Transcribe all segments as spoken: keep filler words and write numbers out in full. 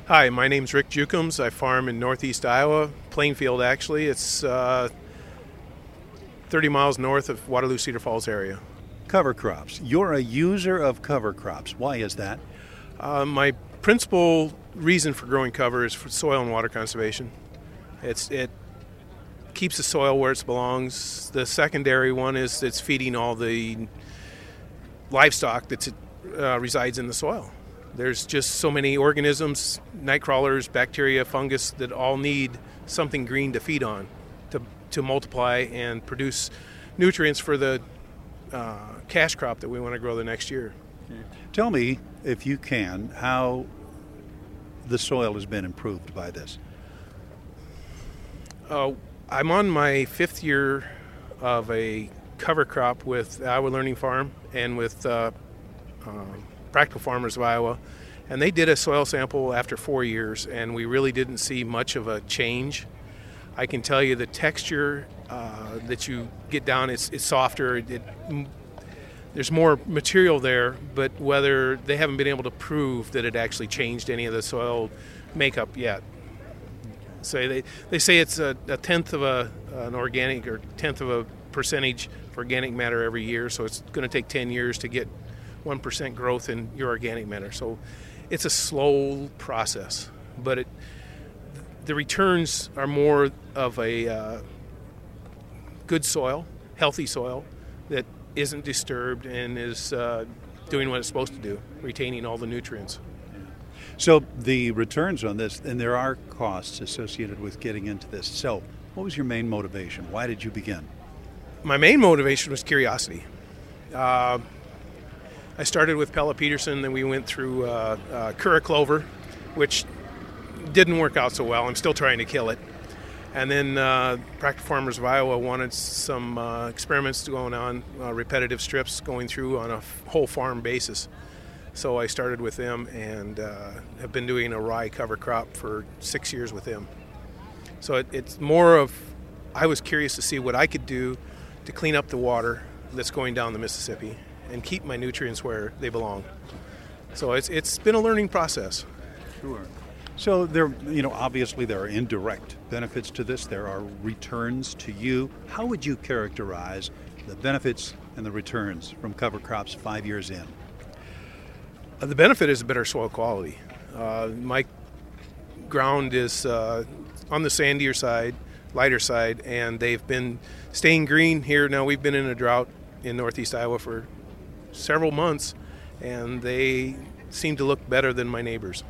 Hi, my name's Rick Jukums. I farm in northeast Iowa, Plainfield actually. It's uh, thirty miles north of Waterloo Cedar Falls area. Cover crops. You're a user of cover crops. Why is that? Uh, my principal reason for growing cover is for soil and water conservation. It's It keeps the soil where it belongs. The secondary one is it's feeding all the livestock that uh, resides in the soil. There's just so many organisms, night crawlers, bacteria, fungus, that all need something green to feed on to to multiply and produce nutrients for the uh, cash crop that we want to grow the next year. Tell me, if you can, how the soil has been improved by this. Uh, I'm on my fifth year of a cover crop with Iowa Learning Farm and with uh, uh, Practical Farmers of Iowa, and they did a soil sample after four years, and we really didn't see much of a change. I can tell you the texture uh, that you get down, it's, it's softer. It, it, there's more material there, but whether they haven't been able to prove that it actually changed any of the soil makeup yet. So they, they say it's a, a tenth of a, an organic or tenth of a percentage of organic matter every year, so it's going to take ten years to get one percent growth in your organic matter. So it's a slow process, but it, the returns are more of a uh, good soil, healthy soil that isn't disturbed and is uh, doing what it's supposed to do, retaining all the nutrients. So the returns on this, and there are costs associated with getting into this. So what was your main motivation? Why did you begin? My main motivation was curiosity. Uh, I started with Pella Peterson, then we went through uh, uh, Kura clover, which didn't work out so well. I'm still trying to kill it. And then uh, Practical Farmers of Iowa wanted some uh, experiments going on, uh, repetitive strips going through on a f- whole farm basis. So I started with them and uh, have been doing a rye cover crop for six years with them. So it, it's more of, I was curious to see what I could do to clean up the water that's going down the Mississippi and keep my nutrients where they belong. So it's it's been a learning process. Sure. So there, you know, obviously there are indirect benefits to this. There are returns to you. How would you characterize the benefits and the returns from cover crops five years in? Uh, the benefit is better soil quality. Uh, my ground is uh, on the sandier side, lighter side, and they've been staying green here. Now we've been in a drought in northeast Iowa for several months, and they seem to look better than my neighbors.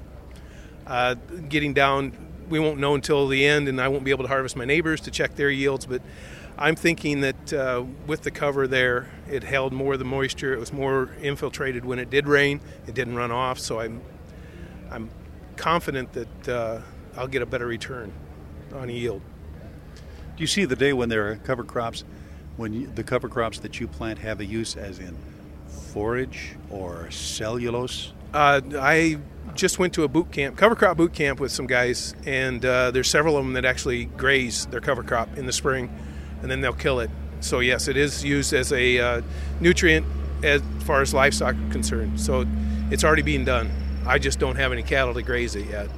Uh, getting down, we won't know until the end, and I won't be able to harvest my neighbors to check their yields, but I'm thinking that uh, with the cover there, it held more of the moisture. It was more infiltrated when it did rain. It didn't run off, so I'm I'm confident that uh, I'll get a better return on yield. Do you see the day when there are cover crops, when you, the cover crops that you plant have a use as in forage or cellulose? Uh, I just went to a boot camp, cover crop boot camp with some guys, and uh, there's several of them that actually graze their cover crop in the spring, and then they'll kill it. So yes, it is used as a uh, nutrient as far as livestock are concerned. So it's already being done. I just don't have any cattle to graze it yet.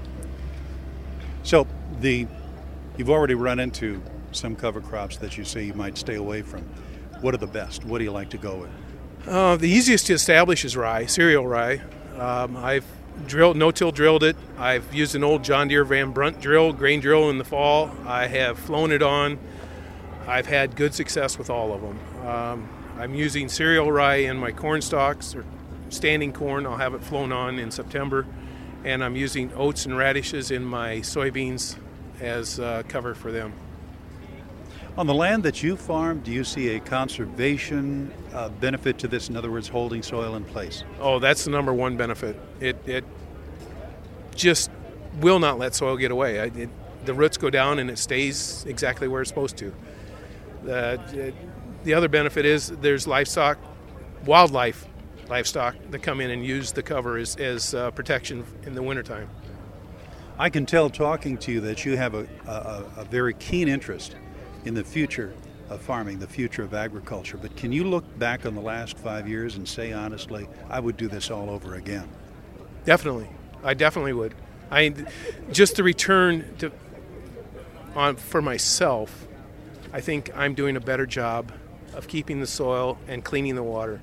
So the you've already run into some cover crops that you say you might stay away from. What are the best? What do you like to go with? Uh, the easiest to establish is rye, cereal rye. Um, I've drilled, no-till drilled it. I've used an old John Deere Van Brunt drill, grain drill in the fall. I have flown it on. I've had good success with all of them. Um, I'm using cereal rye in my corn stalks, or standing corn. I'll have it flown on in September. And I'm using oats and radishes in my soybeans as uh, cover for them. On the land that you farm, do you see a conservation uh, benefit to this? In other words, holding soil in place? Oh, that's the number one benefit. It it just will not let soil get away. It, it, the roots go down and it stays exactly where it's supposed to. The, it, the other benefit is there's livestock, wildlife livestock that come in and use the cover as, as uh, protection in the wintertime. I can tell talking to you that you have a, a, a very keen interest in the future of farming, the future of agriculture. But can you look back on the last five years and say honestly, I would do this all over again? Definitely. I definitely would. I just the return to on for myself. I think I'm doing a better job of keeping the soil and cleaning the water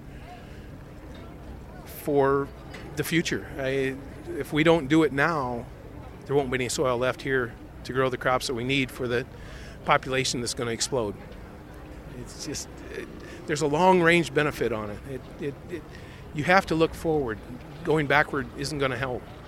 for the future. I, if we don't do it now, there won't be any soil left here to grow the crops that we need for the population that's going to explode. It's just it, there's a long-range benefit on it. It, it, it. You have to look forward. Going backward isn't going to help.